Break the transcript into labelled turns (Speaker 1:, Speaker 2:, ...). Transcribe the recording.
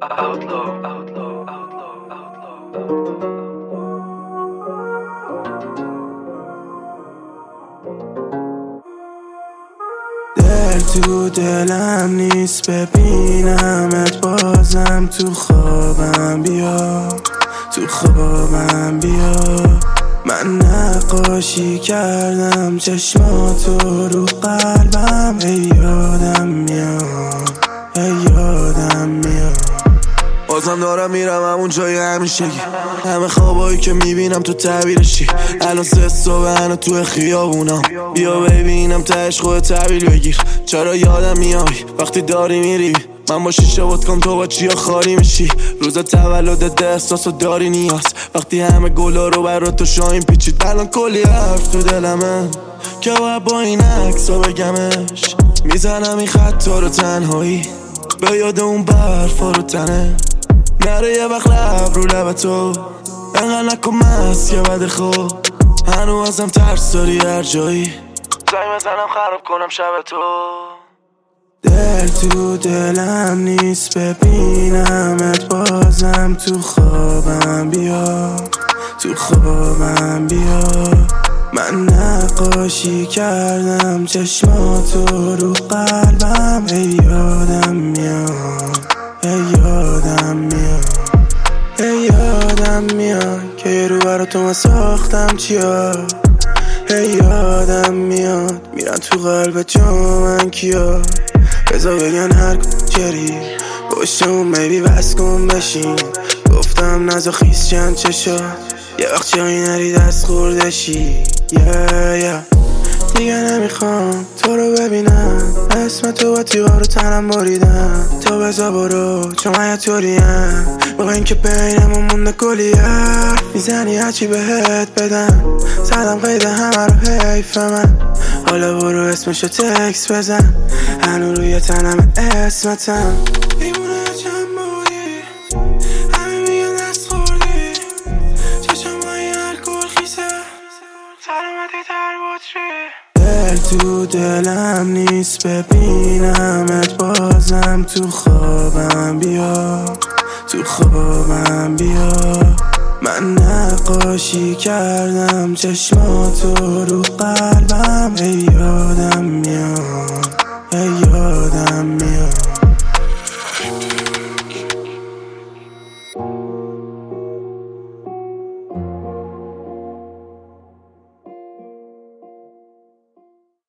Speaker 1: دل تو دلم نیست ببینمت بازم تو خوابم بیا، تو خوابم بیا. من نقاشی کردم چشماتو رو قلبم، ای یادم میاد، ای یادم میاد. بازم دارم میرم همون جای همیشگی، همه خوابایی که میبینم تو تعبیرشی. الان 3 صبح هنو تو خیابونم، بیا ببینم تهش خود تحویل بگیر. چرا یادم میای وقتی داری میری، من با شیشه ودکام تو با چیا خالی میشی. روز تولدت احساسو داری نیاز، وقتی همه گلا رو برات تو شاین پیچید. الان کلی حرف تو دلمه که باید با این عکسا بگمش. میزنم این خطا رو تنهایی، به یاد اون برفا رو تنه. نره یه وقت لب رو لب تو، انقدر نکن مست یه بد خوب. هنو ازم ترس داری هر جایی، زنگ بزنم خراب کنم شب تو. دل تو دلم نیست ببینمت بازم تو خوابم بیا، تو خوابم بیا. من نقاشی کردم چشماتو رو قلبم، ای یادم میاد، ای یادم میاد، ای یادم میاد که یه رو برا تو من ساختم چیا. ای یادم میاد میرن تو قلب جا من کیا. بذار بگن هر کجری پشتمون میبی بس کن بشین. گفتم نزا خیس چند چشات، یه وقت جایی نری دست خوردشی. دیگه نمیخوام تو رو ببینم، اسم تو با تیغا رو تنم بریدم. تو بزا برو چون من یه طوریم، با این که بینمون مونده کلی حرف میزنی هرچی بهت بدم. زدم قید همه رو حیف من، حالا برو اسمشو تکس بزن. هنو روی تنم اسمتم، دیمونه چند بودی همه میگن دست خوردی. چشمایی الکل خیسه سلامتی تر بطری. دل تو دلم نیست ببینمت بازم تو خوابم بیا، تو خوابم بیا. من نقاشی کردم چشماتو رو قلبم، ای یادم میاد،